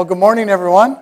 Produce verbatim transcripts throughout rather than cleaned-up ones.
Well, good morning, everyone.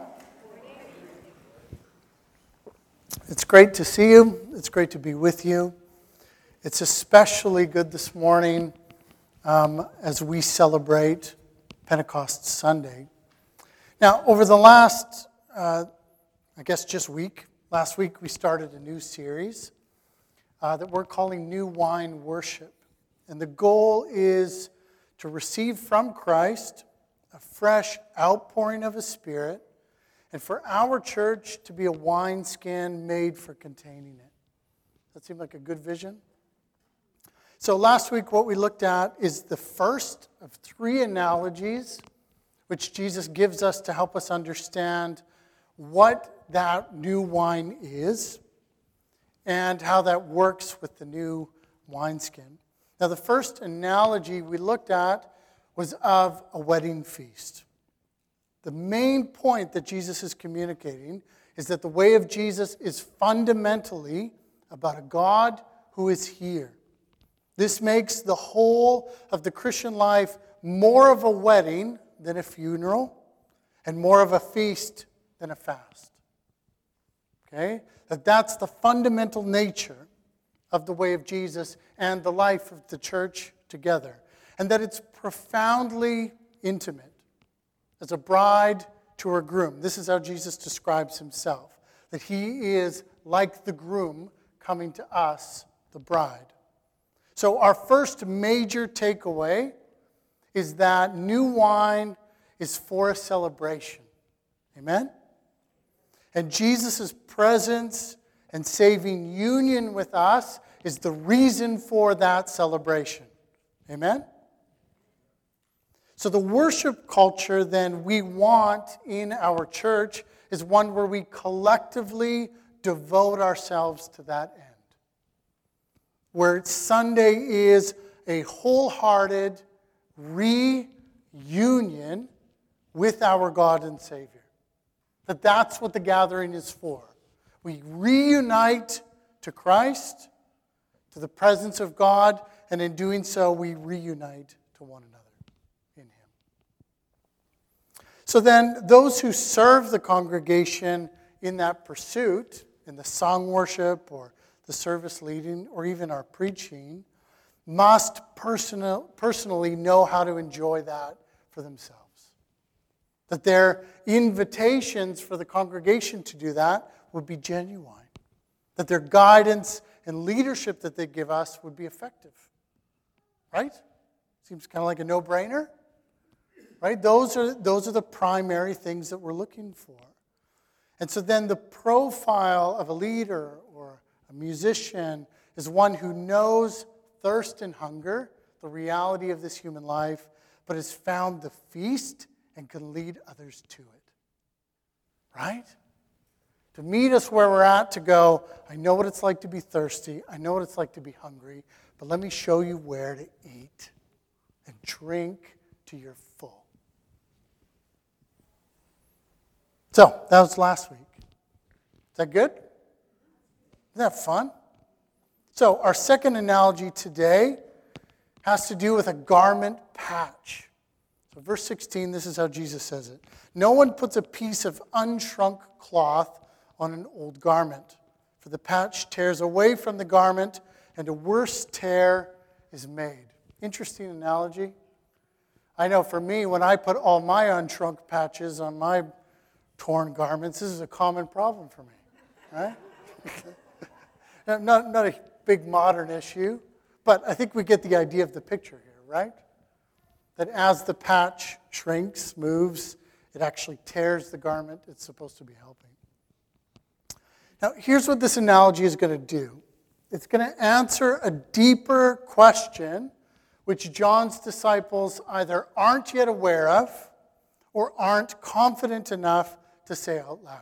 It's great to see you. It's great to be with you. It's especially good this morning um, as we celebrate Pentecost Sunday. Now, over the last, uh, I guess just week, last week we started a new series uh, that we're calling New Wine Worship. And the goal is to receive from Christ a fresh outpouring of His Spirit, and for our church to be a wineskin made for containing it. That seemed like a good vision? So last week what we looked at is the first of three analogies which Jesus gives us to help us understand what that new wine is and how that works with the new wineskin. Now the first analogy we looked at was of a wedding feast. The main point that Jesus is communicating is that the way of Jesus is fundamentally about a God who is here. This makes the whole of the Christian life more of a wedding than a funeral, and more of a feast than a fast. Okay? That that's the fundamental nature of the way of Jesus and the life of the church together. And that it's profoundly intimate. As a bride to her groom. This is how Jesus describes himself. That he is like the groom coming to us, the bride. So our first major takeaway is that new wine is for a celebration. Amen? And Jesus' presence and saving union with us is the reason for that celebration. Amen? So the worship culture then we want in our church is one where we collectively devote ourselves to that end. Where Sunday is a wholehearted reunion with our God and Savior. That that's what the gathering is for. We reunite to Christ, to the presence of God, and in doing so we reunite to one another. So then, those who serve the congregation in that pursuit, in the song worship or the service leading or even our preaching, must personal, personally know how to enjoy that for themselves. That their invitations for the congregation to do that would be genuine. That their guidance and leadership that they give us would be effective. Right? Seems kind of like a no-brainer. Right? Those are, those are the primary things that we're looking for. And so then the profile of a leader or a musician is one who knows thirst and hunger, the reality of this human life, but has found the feast and can lead others to it. Right? To meet us where we're at, to go, I know what it's like to be thirsty, I know what it's like to be hungry, but let me show you where to eat and drink to your full. So, that was last week. Is that good? Isn't that fun? So, our second analogy today has to do with a garment patch. So, verse sixteen, this is how Jesus says it. No one puts a piece of unshrunk cloth on an old garment, for the patch tears away from the garment, and a worse tear is made. Interesting analogy. I know for me, when I put all my unshrunk patches on my torn garments, this is a common problem for me, right? not, not a big modern issue, but I think we get the idea of the picture here, right? That as the patch shrinks, moves, it actually tears the garment it's supposed to be helping. Now, here's what this analogy is going to do. It's going to answer a deeper question which John's disciples either aren't yet aware of or aren't confident enough to say out loud.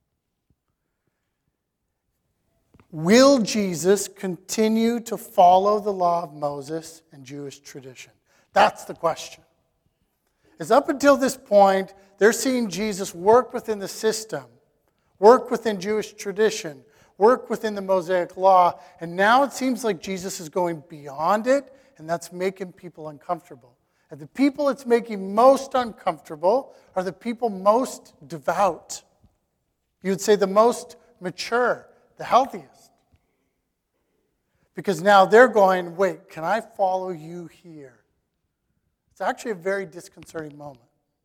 Will Jesus continue to follow the law of Moses and Jewish tradition? That's the question. As up until this point, they're seeing Jesus work within the system, work within Jewish tradition, work within the Mosaic law, and now it seems like Jesus is going beyond it, and that's making people uncomfortable. And the people it's making most uncomfortable are the people most devout. You would say the most mature, the healthiest. Because now they're going, wait, can I follow you here? It's actually a very disconcerting moment.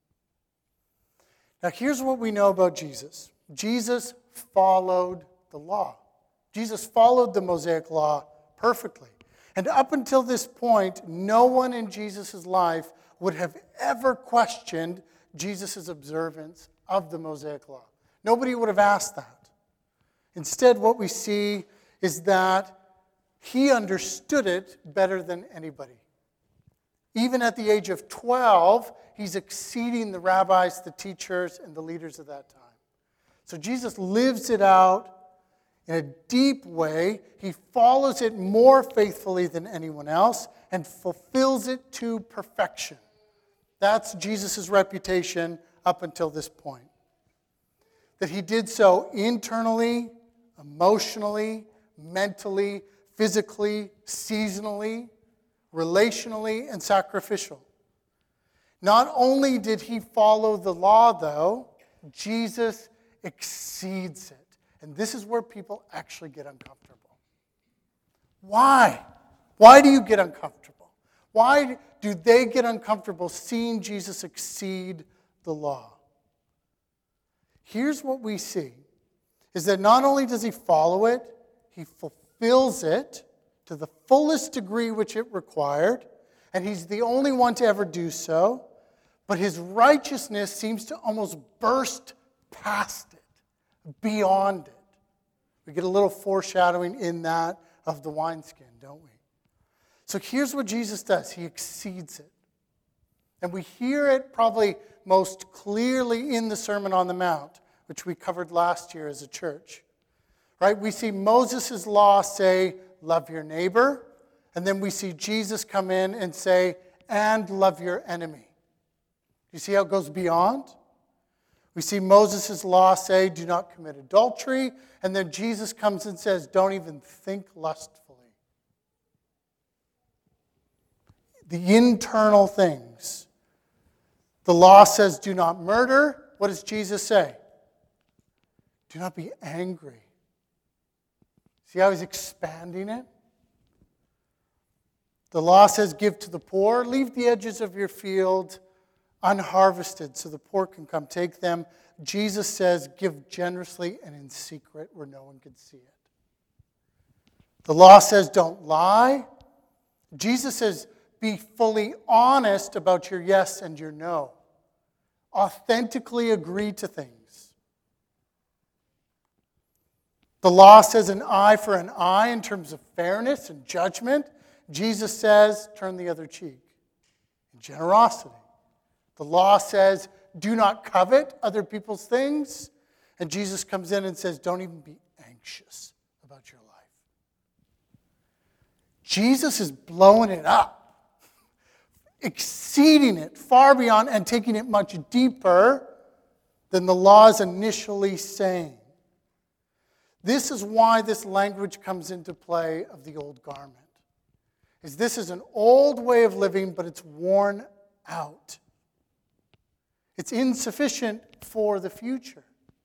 Now here's what we know about Jesus. Jesus followed the law. Jesus followed the Mosaic law perfectly. And up until this point, no one in Jesus' life would have ever questioned Jesus' observance of the Mosaic law. Nobody would have asked that. Instead, what we see is that he understood it better than anybody. Even at the age of twelve, he's exceeding the rabbis, the teachers, and the leaders of that time. So Jesus lives it out in a deep way. He follows it more faithfully than anyone else and fulfills it to perfection. That's Jesus' reputation up until this point. That he did so internally, emotionally, mentally, physically, seasonally, relationally, and sacrificial. Not only did he follow the law, though, Jesus exceeds it. And this is where people actually get uncomfortable. Why? Why do you get uncomfortable? Why do they get uncomfortable seeing Jesus exceed the law? Here's what we see, is that not only does he follow it, he fulfills it to the fullest degree which it required, and he's the only one to ever do so, but his righteousness seems to almost burst past it, beyond it. We get a little foreshadowing in that of the wineskin, don't we? So here's what Jesus does. He exceeds it. And we hear it probably most clearly in the Sermon on the Mount, which we covered last year as a church. Right? We see Moses' law say, love your neighbor. And then we see Jesus come in and say, and love your enemy. You see how it goes beyond? We see Moses' law say, do not commit adultery. And then Jesus comes and says, don't even think lustfully. The internal things. The law says, do not murder. What does Jesus say? Do not be angry. See how he's expanding it? The law says, give to the poor. Leave the edges of your field unharvested so the poor can come take them. Jesus says, give generously and in secret where no one can see it. The law says, don't lie. Jesus says, be fully honest about your yes and your no. Authentically agree to things. The law says an eye for an eye in terms of fairness and judgment. Jesus says, turn the other cheek in generosity. The law says, do not covet other people's things. And Jesus comes in and says, don't even be anxious about your life. Jesus is blowing it up, exceeding it far beyond and taking it much deeper than the law is initially saying. This is why this language comes into play of the old garment. Is this is an old way of living, but it's worn out. It's insufficient for the future.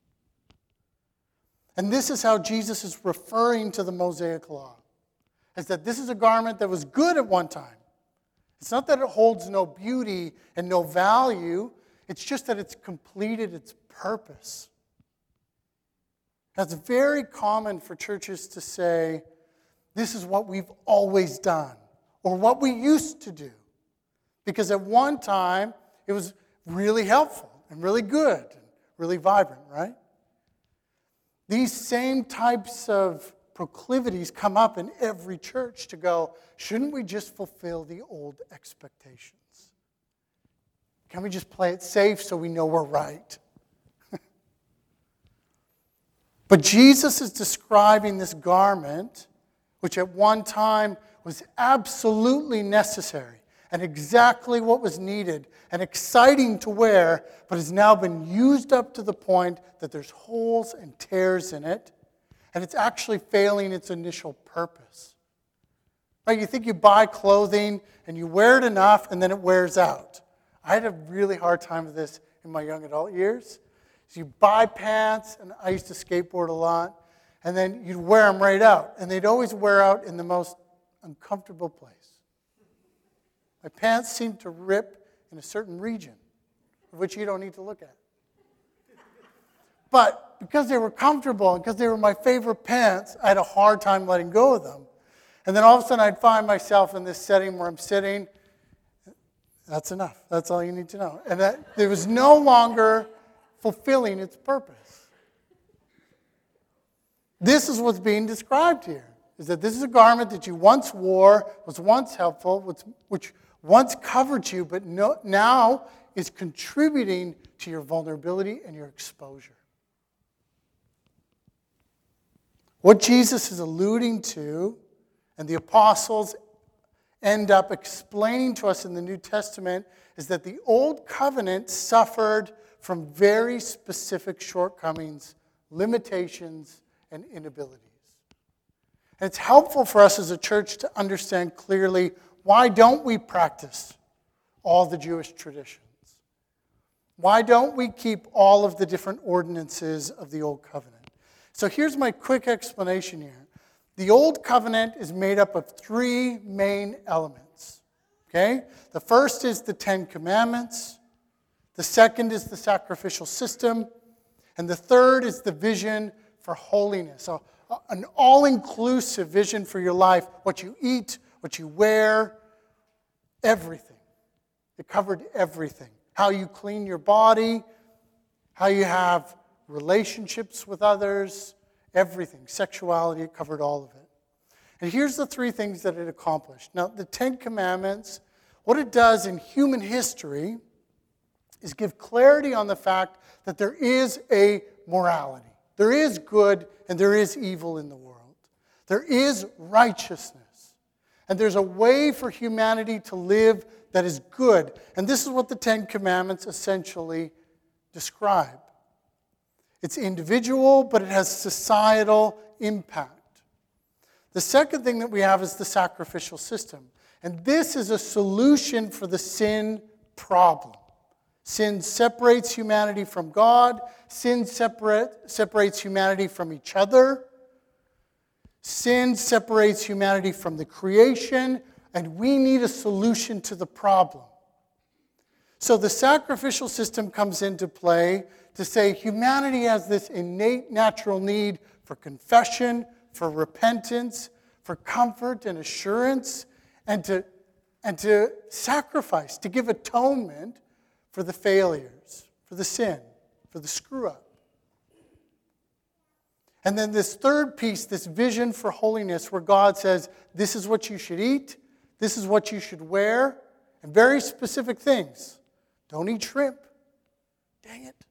And this is how Jesus is referring to the Mosaic law. Is that this is a garment that was good at one time. It's not that it holds no beauty and no value. It's just that it's completed its purpose. That's very common for churches to say, this is what we've always done, or what we used to do. Because at one time, it was really helpful and really good and really vibrant, right? These same types of proclivities come up in every church to go, shouldn't we just fulfill the old expectations? Can we just play it safe so we know we're right? But Jesus is describing this garment, which at one time was absolutely necessary and exactly what was needed and exciting to wear, but has now been used up to the point that there's holes and tears in it, and it's actually failing its initial purpose. Right? You think you buy clothing and you wear it enough and then it wears out. I had a really hard time with this in my young adult years. So you buy pants, and I used to skateboard a lot, and then you'd wear them right out. And they'd always wear out in the most uncomfortable place. My pants seemed to rip in a certain region, which you don't need to look at. But because they were comfortable and because they were my favorite pants, I had a hard time letting go of them. And then all of a sudden I'd find myself in this setting where I'm sitting. That's enough. That's all you need to know. And that it was no longer fulfilling its purpose. This is what's being described here, is that this is a garment that you once wore, was once helpful, which, which once covered you, but no, now is contributing to your vulnerability and your exposure. What Jesus is alluding to, and the apostles end up explaining to us in the New Testament, is that the Old Covenant suffered from very specific shortcomings, limitations, and inabilities. And it's helpful for us as a church to understand clearly, why don't we practice all the Jewish traditions? Why don't we keep all of the different ordinances of the Old Covenant? So here's my quick explanation here. The Old Covenant is made up of three main elements. Okay? The first is the Ten Commandments. The second is the sacrificial system. And the third is the vision for holiness. So an all-inclusive vision for your life. What you eat, what you wear, everything. It covered everything. How you clean your body, how you have relationships with others, everything. Sexuality, it covered all of it. And here's the three things that it accomplished. Now, the Ten Commandments, what it does in human history is give clarity on the fact that there is a morality. There is good and there is evil in the world. There is righteousness. And there's a way for humanity to live that is good. And this is what the Ten Commandments essentially describe. It's individual, but it has societal impact. The second thing that we have is the sacrificial system. And this is a solution for the sin problem. Sin separates humanity from God. Sin separate, separates humanity from each other. Sin separates humanity from the creation, and we need a solution to the problem. So the sacrificial system comes into play to say humanity has this innate natural need for confession, for repentance, for comfort and assurance, and to, and to sacrifice, to give atonement for the failures, for the sin, for the screw-up. And then this third piece, this vision for holiness, where God says, this is what you should eat, this is what you should wear, and very specific things. Don't eat shrimp. Dang it.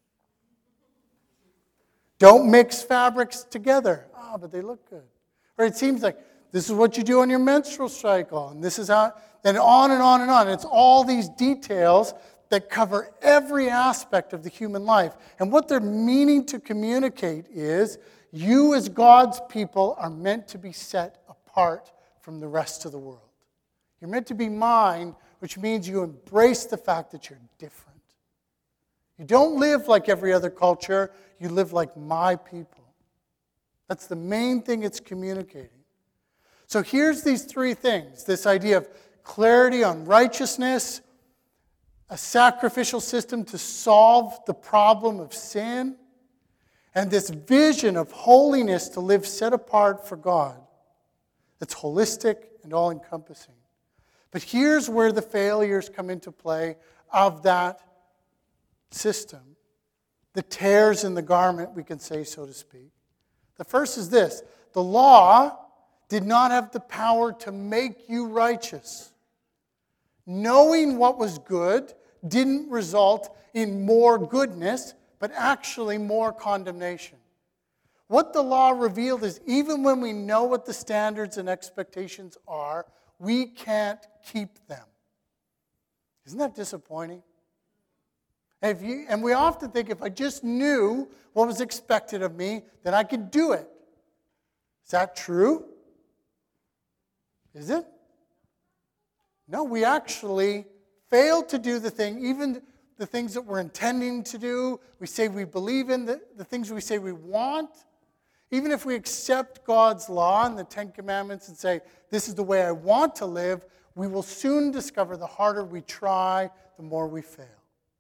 Don't mix fabrics together. Ah, oh, but they look good. Or it seems like this is what you do on your menstrual cycle, and this is how, and on and on and on. It's all these details that cover every aspect of the human life. And what they're meaning to communicate is, you as God's people are meant to be set apart from the rest of the world. You're meant to be mine, which means you embrace the fact that you're different. You don't live like every other culture. You live like my people. That's the main thing it's communicating. So here's these three things. This idea of clarity on righteousness, a sacrificial system to solve the problem of sin, and this vision of holiness to live set apart for God. That's holistic and all-encompassing. But here's where the failures come into play of that system. The tears in the garment, we can say, so to speak. The first is this. The law did not have the power to make you righteous. Knowing what was good didn't result in more goodness, but actually more condemnation. What the law revealed is even when we know what the standards and expectations are, we can't keep them. Isn't that disappointing? And, if you, and we often think if I just knew what was expected of me, then I could do it. Is that true? Is it? No, we actually fail to do the thing, even the things that we're intending to do. We say we believe in the, the things we say we want. Even if we accept God's law and the Ten Commandments and say, this is the way I want to live, we will soon discover the harder we try, the more we fail.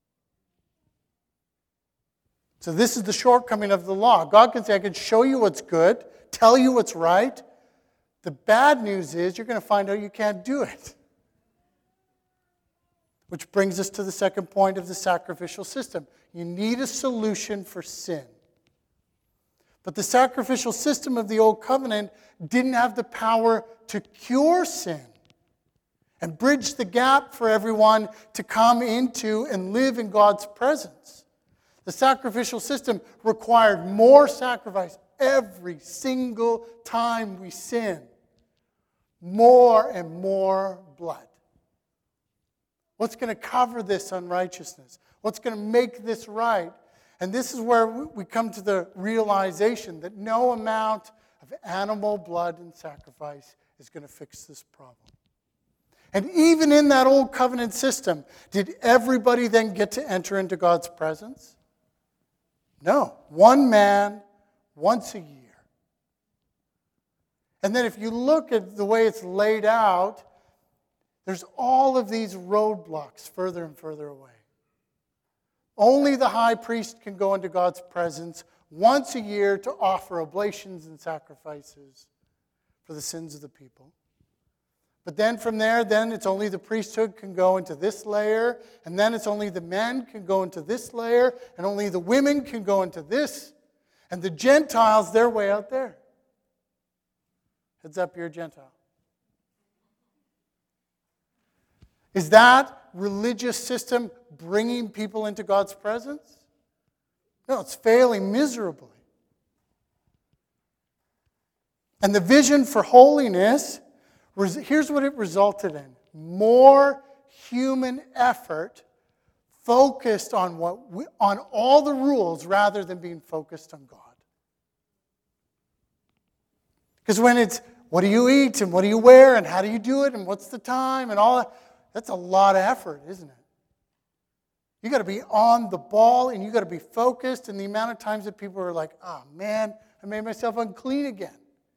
So this is the shortcoming of the law. God can say, I can show you what's good, tell you what's right. The bad news is you're going to find out you can't do it. Which brings us to the second point of the sacrificial system. You need a solution for sin. But the sacrificial system of the Old Covenant didn't have the power to cure sin and bridge the gap for everyone to come into and live in God's presence. The sacrificial system required more sacrifice every single time we sin. More and more blood. What's going to cover this unrighteousness? What's going to make this right? And this is where we come to the realization that no amount of animal blood and sacrifice is going to fix this problem. And even in that old covenant system, did everybody then get to enter into God's presence? No. One man, once a year. And then if you look at the way it's laid out, there's all of these roadblocks further and further away. Only the high priest can go into God's presence once a year to offer oblations and sacrifices for the sins of the people. But then from there, then it's only the priesthood can go into this layer, and then it's only the men can go into this layer, and only the women can go into this, and the Gentiles, they're way out there. Heads up, you're a Gentile. Is that religious system bringing people into God's presence? No, it's failing miserably. And the vision for holiness, here's what it resulted in. More human effort focused on what we, on all the rules rather than being focused on God. Because when it's, what do you eat and what do you wear and how do you do it and what's the time and all that, that's a lot of effort, isn't it? You got to be on the ball and you got to be focused, and the amount of times that people are like, oh man, I made myself unclean again.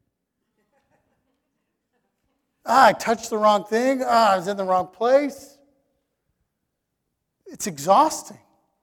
Ah, I touched the wrong thing. Ah, I was in the wrong place. It's exhausting.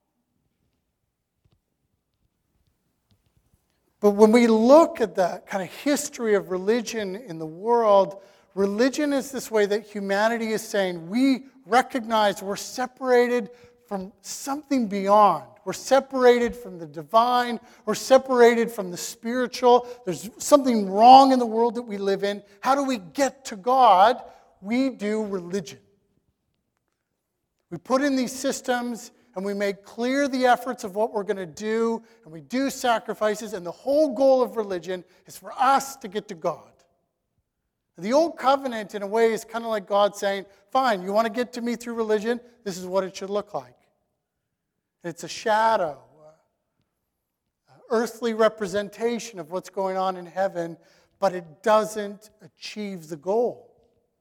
But when we look at the kind of history of religion in the world, religion is this way that humanity is saying, we recognize we're separated from something beyond. We're separated from the divine. We're separated from the spiritual. There's something wrong in the world that we live in. How do we get to God? We do religion. We put in these systems and we make clear the efforts of what we're going to do, and we do sacrifices, and the whole goal of religion is for us to get to God. The old covenant, in a way, is kind of like God saying, fine, you want to get to me through religion? This is what it should look like. It's a shadow, an earthly representation of what's going on in heaven, but it doesn't achieve the goal.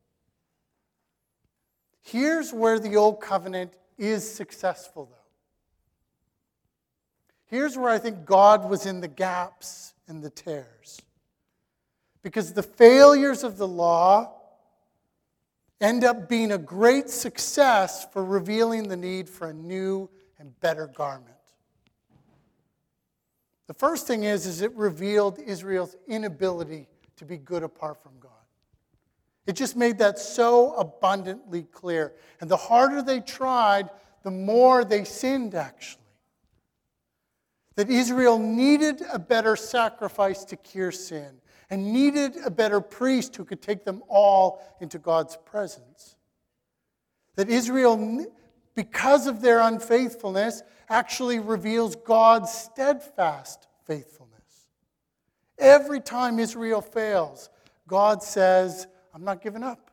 Here's where the old covenant is successful, though. Here's where I think God was in the gaps and the tears. Because the failures of the law end up being a great success for revealing the need for a new and better garment. The first thing is, is it revealed Israel's inability to be good apart from God. It just made that so abundantly clear. And the harder they tried, the more they sinned, actually. That Israel needed a better sacrifice to cure sin, and needed a better priest who could take them all into God's presence. That Israel, because of their unfaithfulness, actually reveals God's steadfast faithfulness. Every time Israel fails, God says, I'm not giving up.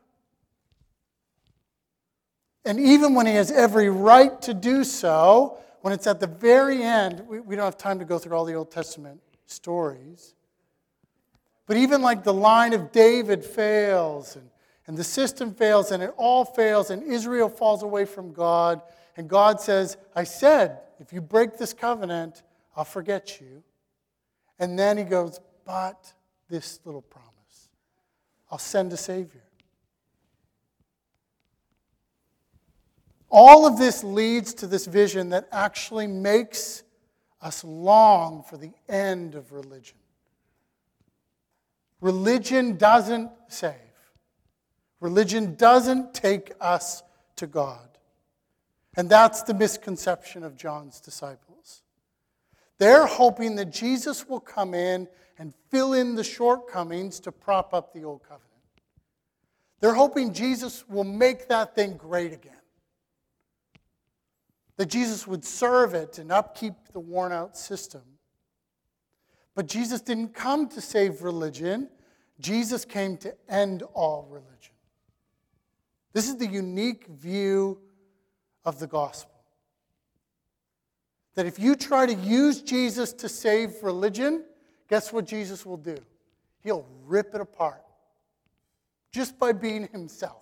And even when he has every right to do so, when it's at the very end, we, we don't have time to go through all the Old Testament stories. But even like the line of David fails, and, and the system fails, and it all fails, and Israel falls away from God, and God says, I said, if you break this covenant, I'll forget you. And then he goes, but this little promise, I'll send a Savior. All of this leads to this vision that actually makes us long for the end of religion. Religion doesn't save. Religion doesn't take us to God. And that's the misconception of John's disciples. They're hoping that Jesus will come in and fill in the shortcomings to prop up the old covenant. They're hoping Jesus will make that thing great again. That Jesus would serve it and upkeep the worn-out system. But Jesus didn't come to save religion. Jesus came to end all religion. This is the unique view of the gospel. That if you try to use Jesus to save religion, guess what Jesus will do? He'll rip it apart. Just by being himself.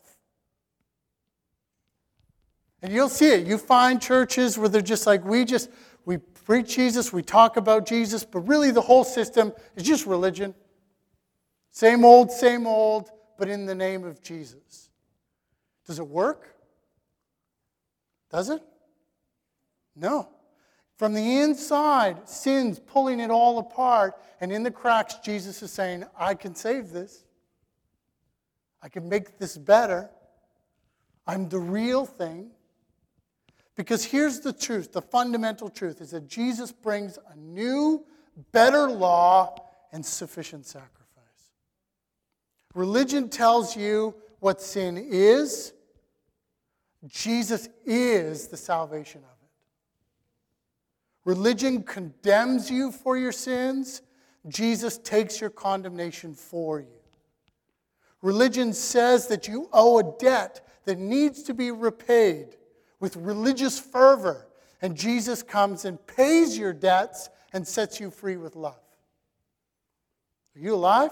And you'll see it. You find churches where they're just like, we just, we preach Jesus, we talk about Jesus, but really the whole system is just religion. Same old, same old, but in the name of Jesus. Does it work? Does it? No. From the inside, sin's pulling it all apart, and in the cracks, Jesus is saying, I can save this. I can make this better. I'm the real thing. Because here's the truth, the fundamental truth, is that Jesus brings a new, better law and sufficient sacrifice. Religion tells you what sin is. Jesus is the salvation of it. Religion condemns you for your sins. Jesus takes your condemnation for you. Religion says that you owe a debt that needs to be repaid with religious fervor, and Jesus comes and pays your debts and sets you free with love. Are you alive?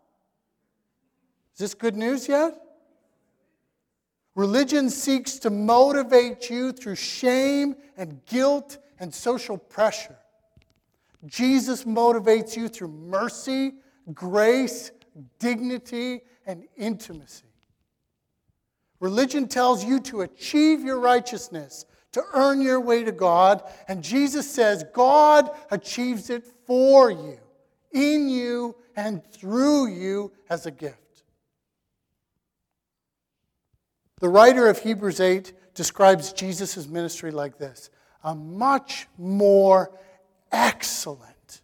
Is this good news yet? Religion seeks to motivate you through shame and guilt and social pressure. Jesus motivates you through mercy, grace, dignity, and intimacy. Religion tells you to achieve your righteousness, to earn your way to God, and Jesus says God achieves it for you, in you, and through you as a gift. The writer of Hebrews eight describes Jesus' ministry like this: a much more excellent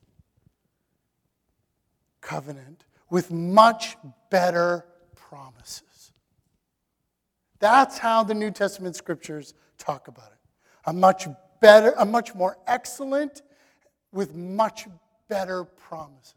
covenant with much better promises. That's how the New Testament scriptures talk about it. A much better, a much more excellent with much better promises.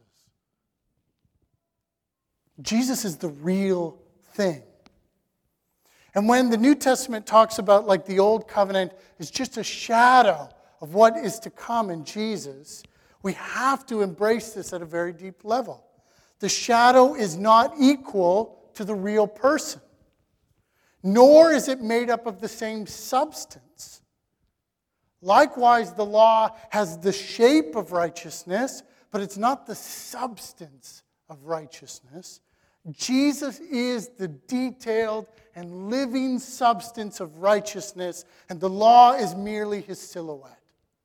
Jesus is the real thing. And when the New Testament talks about like the old covenant is just a shadow of what is to come in Jesus, we have to embrace this at a very deep level. The shadow is not equal to the real person, nor is it made up of the same substance. Likewise, the law has the shape of righteousness, but it's not the substance of righteousness. Jesus is the detailed and living substance of righteousness, and the law is merely his silhouette.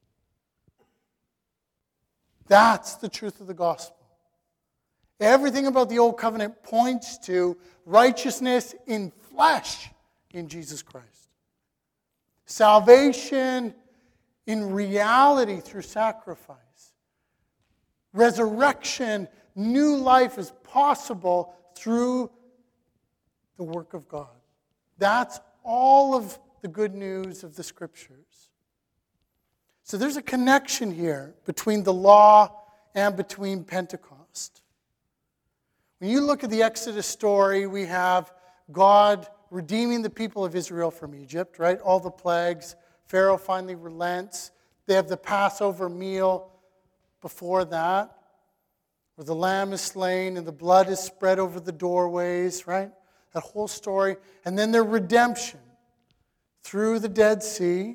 That's the truth of the gospel. Everything about the old covenant points to righteousness in flesh in Jesus Christ. Salvation in reality through sacrifice. Resurrection, new life is possible through the work of God. That's all of the good news of the Scriptures. So there's a connection here between the law and between Pentecost. When you look at the Exodus story, we have God redeeming the people of Israel from Egypt, right? All the plagues. Pharaoh finally relents. They have the Passover meal before that, where the lamb is slain and the blood is spread over the doorways, right? that whole story, and then their redemption through the Dead Sea.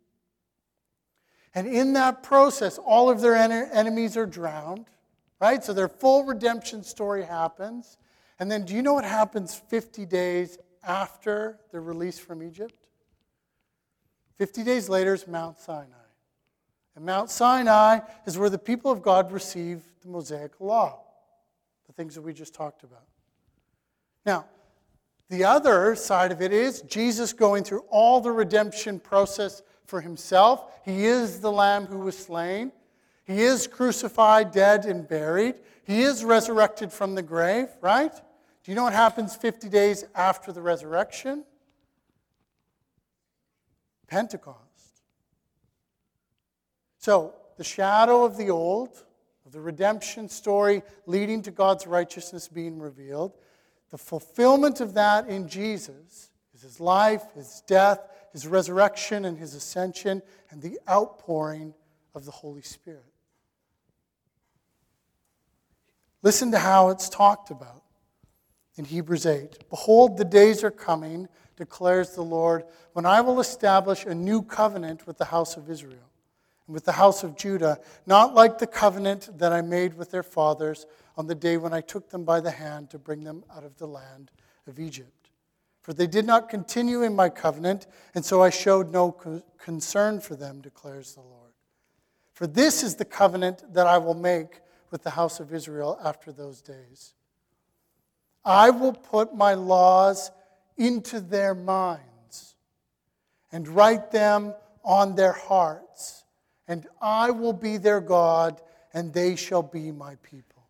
And in that process, all of their en- enemies are drowned, right? So their full redemption story happens. And then do you know what happens fifty days after they're released from Egypt? fifty days later is Mount Sinai. And Mount Sinai is where the people of God receive the Mosaic Law, the things that we just talked about. Now, the other side of it is Jesus going through all the redemption process for himself. He is the Lamb who was slain. He is crucified, dead, and buried. He is resurrected from the grave, right? Do you know what happens fifty days after the resurrection? Pentecost. So, the shadow of the old, of the redemption story leading to God's righteousness being revealed, the fulfillment of that in Jesus is his life, his death, his resurrection, and his ascension, and the outpouring of the Holy Spirit. Listen to how it's talked about in Hebrews eight. Behold, the days are coming, declares the Lord, when I will establish a new covenant with the house of Israel and with the house of Judah, not like the covenant that I made with their fathers on the day when I took them by the hand to bring them out of the land of Egypt. For they did not continue in my covenant, and so I showed no co- concern for them, declares the Lord. For this is the covenant that I will make with the house of Israel after those days. I will put my laws into their minds and write them on their hearts, and I will be their God, and they shall be my people.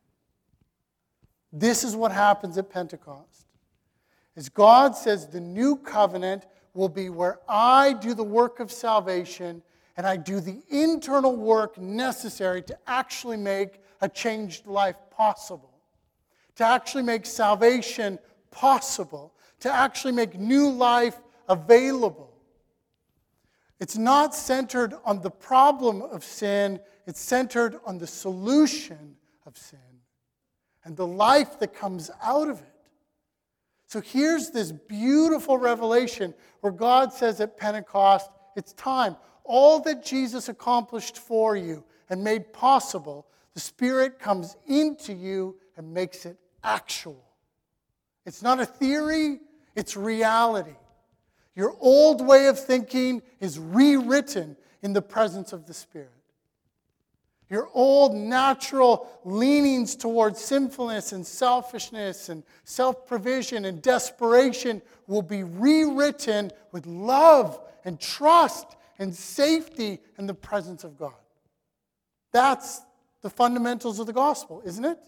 This is what happens at Pentecost. As God says, the new covenant will be where I do the work of salvation and I do the internal work necessary to actually make a changed life possible, to actually make salvation possible, to actually make new life available. It's not centered on the problem of sin, it's centered on the solution of sin and the life that comes out of it. So here's this beautiful revelation where God says at Pentecost, it's time. All that Jesus accomplished for you and made possible, the Spirit comes into you and makes it actual. It's not a theory, it's reality. Your old way of thinking is rewritten in the presence of the Spirit. Your old natural leanings towards sinfulness and selfishness and self-provision and desperation will be rewritten with love and trust and safety in the presence of God. That's the fundamentals of the gospel, isn't it?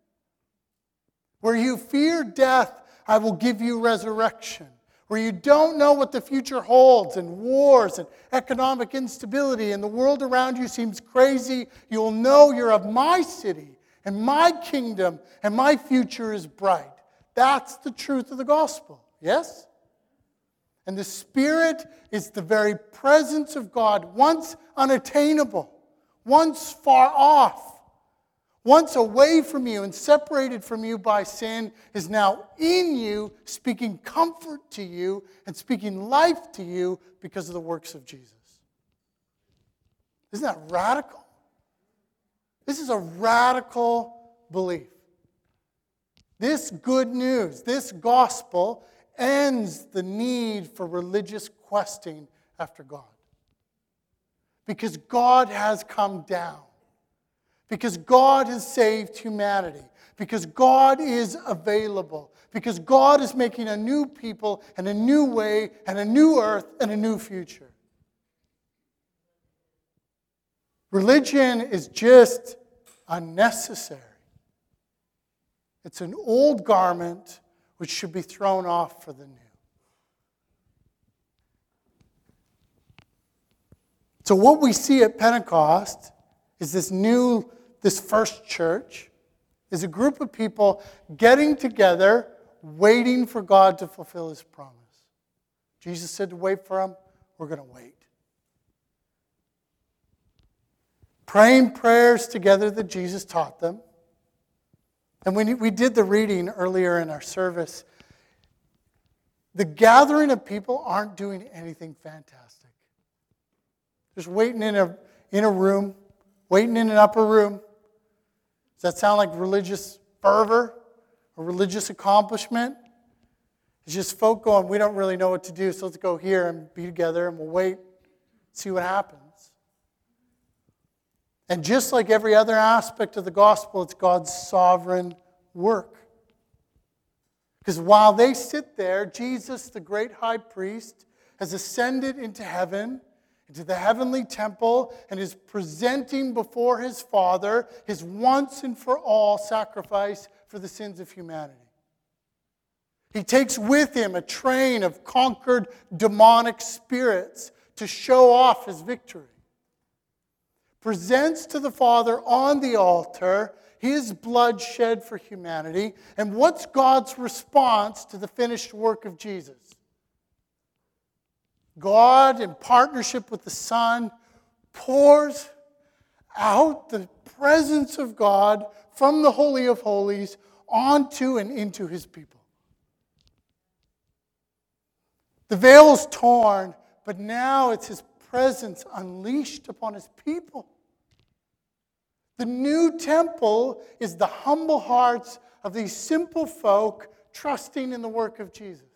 Where you fear death, I will give you resurrection. Where you don't know what the future holds, and wars and economic instability, and the world around you seems crazy, you'll know you're of my city, and my kingdom, and my future is bright. That's the truth of the gospel, yes? And the Spirit is the very presence of God, once unattainable, once far off, once away from you and separated from you by sin, is now in you, speaking comfort to you and speaking life to you because of the works of Jesus. Isn't that radical? This is a radical belief. This good news, this gospel, ends the need for religious questing after God. Because God has come down. Because God has saved humanity. Because God is available. Because God is making a new people and a new way and a new earth and a new future. Religion is just unnecessary. It's an old garment which should be thrown off for the new. So what we see at Pentecost is this new, this first church, is a group of people getting together, waiting for God to fulfill his promise. Jesus said to wait for him. We're going to wait. Praying prayers together that Jesus taught them. And when we did the reading earlier in our service, The gathering of people aren't doing anything fantastic. Just waiting in a, in a room, waiting in an upper room. Does that sound like religious fervor or religious accomplishment? It's just folk going, we don't really know what to do, so let's go here and be together and we'll wait, see what happens. And just like every other aspect of the gospel, it's God's sovereign work. Because while they sit there, Jesus, the great high priest, has ascended into heaven, into the heavenly temple, and is presenting before his Father his once and for all sacrifice for the sins of humanity. He takes with him a train of conquered demonic spirits to show off his victory. Presents to the Father on the altar his blood shed for humanity. And what's God's response to the finished work of Jesus? God, in partnership with the Son, pours out the presence of God from the Holy of Holies onto and into his people. The veil is torn, but now it's his presence unleashed upon his people. The new temple is the humble hearts of these simple folk trusting in the work of Jesus.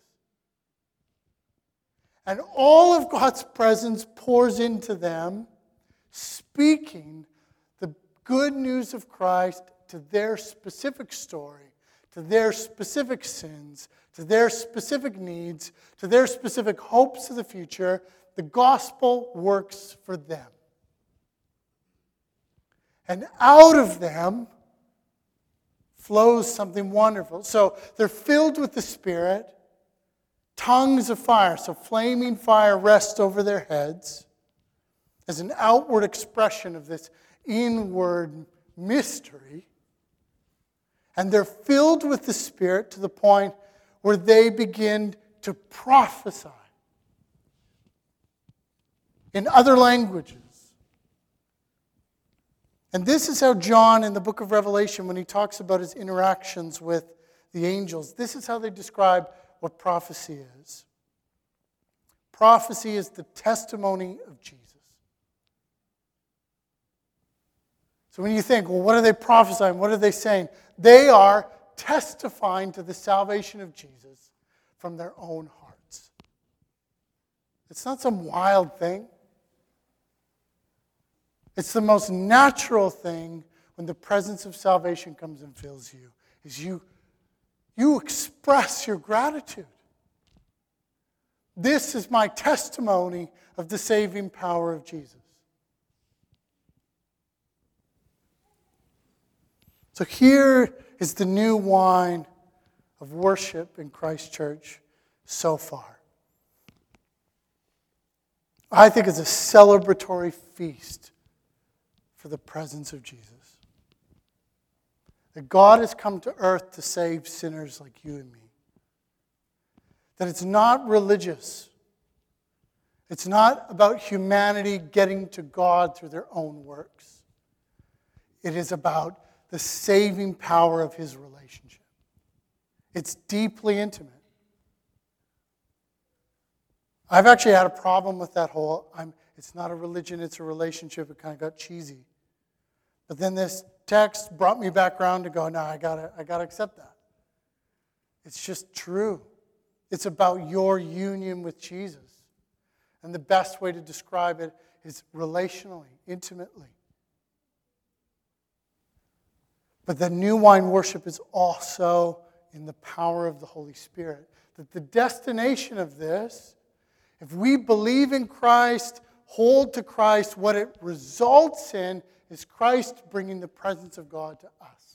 And all of God's presence pours into them, speaking the good news of Christ to their specific story, to their specific sins, to their specific needs, to their specific hopes of the future. The gospel works for them. And out of them flows something wonderful. So they're filled with the Spirit, tongues of fire, so flaming fire rests over their heads as an outward expression of this inward mystery. And they're filled with the Spirit to the point where they begin to prophesy in other languages. And this is how John in the book of Revelation, when he talks about his interactions with the angels, this is how they describe what prophecy is. Prophecy is the testimony of Jesus. So when you think, well, what are they prophesying? What are they saying? They are testifying to the salvation of Jesus from their own hearts. It's not some wild thing. It's the most natural thing when the presence of salvation comes and fills you, is you, you express your gratitude. This is my testimony of the saving power of Jesus. So here is the new wine of worship in Christ Church so far. I think it's a celebratory feast for the presence of Jesus. That God has come to earth to save sinners like you and me. That it's not religious. It's not about humanity getting to God through their own works. It is about the saving power of his relationship. It's deeply intimate. I've actually had a problem with that whole, I'm, it's not a religion, it's a relationship. It kind of got cheesy. But then this text brought me back around to go, no, I gotta, I gotta accept that. It's just true. It's about your union with Jesus. And the best way to describe it is relationally, intimately. But the new wine worship is also in the power of the Holy Spirit. That the destination of this, if we believe in Christ, hold to Christ, what it results in is Christ bringing the presence of God to us.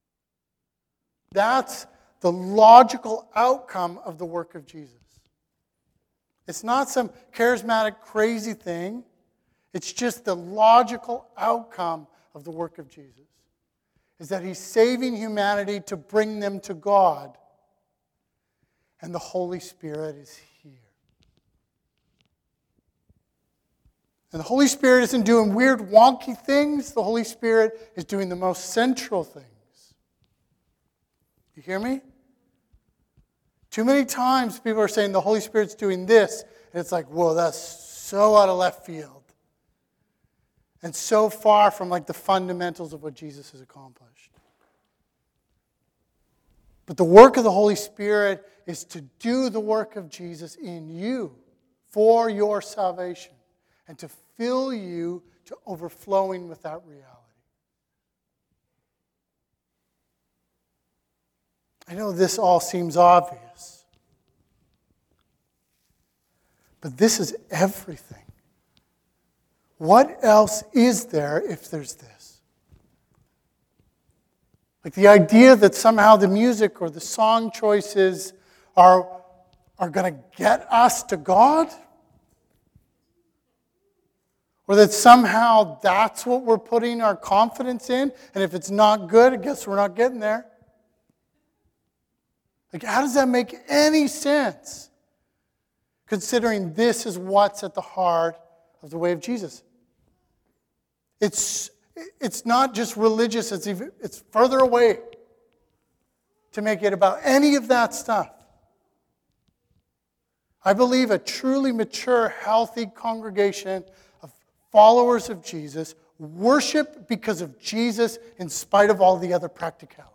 That's the logical outcome of the work of Jesus. It's not some charismatic, crazy thing. It's just the logical outcome of the work of Jesus. Is that he's saving humanity to bring them to God. And the Holy Spirit is here. And the Holy Spirit isn't doing weird, wonky things. The Holy Spirit is doing the most central things. You hear me? Too many times people are saying the Holy Spirit's doing this, and it's like, whoa, that's so out of left field. And so far from like the fundamentals of what Jesus has accomplished. But the work of the Holy Spirit is to do the work of Jesus in you for your salvation and to fill you to overflowing with that reality. I know this all seems obvious, but this is everything. What else is there if there's this? Like the idea that somehow the music or the song choices are, are going to get us to God? Or that somehow that's what we're putting our confidence in, and if it's not good, I guess we're not getting there. Like, how does that make any sense? Considering this is what's at the heart of the way of Jesus. It's, it's not just religious, it's, even, it's further away to make it about any of that stuff. I believe a truly mature, healthy congregation of followers of Jesus worship because of Jesus in spite of all the other practicalities.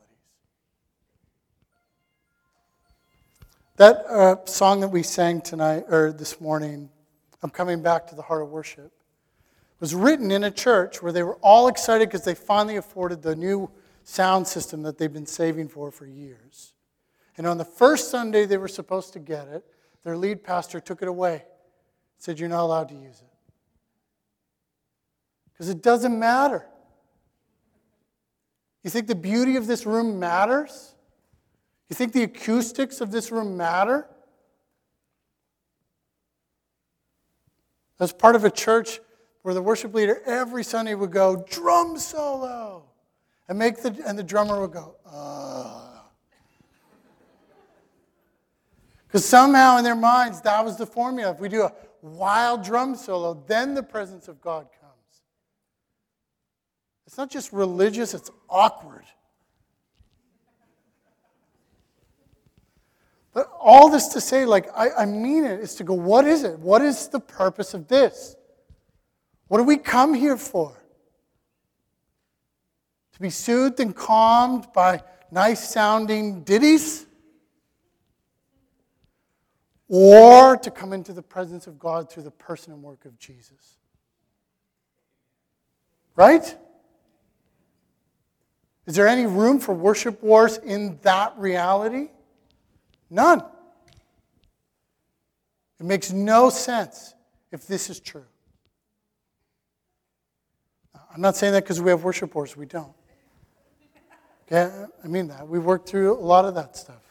That uh, song that we sang tonight, or this morning, I'm coming back to the heart of worship, was written in a church where they were all excited because they finally afforded the new sound system that they've been saving for for years. And on the first Sunday they were supposed to get it, their lead pastor took it away. Said, you're not allowed to use it. Because it doesn't matter. You think the beauty of this room matters? You think the acoustics of this room matter? As part of a church where the worship leader every Sunday would go, drum solo, and make the and the drummer would go, uh. Because somehow in their minds that was the formula. If we do a wild drum solo, then the presence of God comes. It's not just religious, it's awkward. But all this to say, like, I, I mean it, is to go, what is it? What is the purpose of this? What do we come here for? To be soothed and calmed by nice-sounding ditties? Or to come into the presence of God through the person and work of Jesus? Right? Is there any room for worship wars in that reality? None. It makes no sense if this is true. I'm not saying that because we have worship wars. We don't. Okay? I mean that. We worked through a lot of that stuff.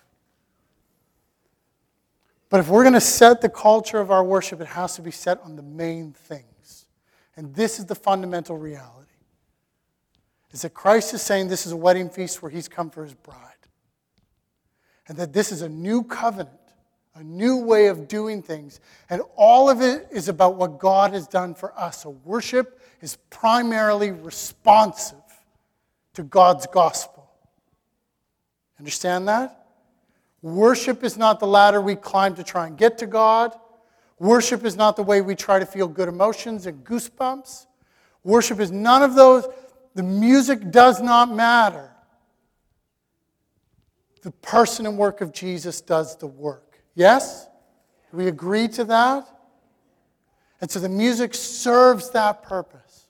But if we're going to set the culture of our worship, it has to be set on the main things. And this is the fundamental reality. Is that Christ is saying this is a wedding feast where he's come for his bride. And that this is a new covenant, a new way of doing things. And all of it is about what God has done for us. So worship is primarily responsive to God's gospel. Understand that? Worship is not the ladder we climb to try and get to God. Worship is not the way we try to feel good emotions and goosebumps. Worship is none of those. The music does not matter. The person and work of Jesus does the work. Yes? Do we agree to that? And so the music serves that purpose.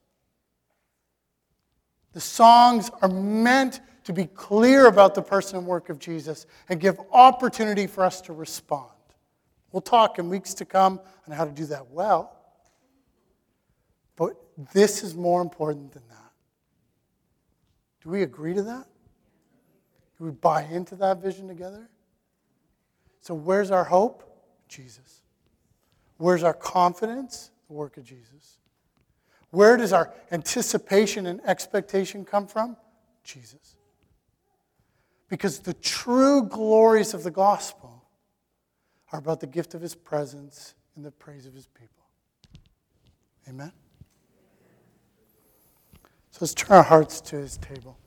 The songs are meant to be clear about the person and work of Jesus and give opportunity for us to respond. We'll talk in weeks to come on how to do that well. But this is more important than that. Do we agree to that? Do we buy into that vision together? So where's our hope? Jesus. Where's our confidence? The work of Jesus. Where does our anticipation and expectation come from? Jesus. Because the true glories of the gospel are about the gift of his presence and the praise of his people. Amen? So let's turn our hearts to his table.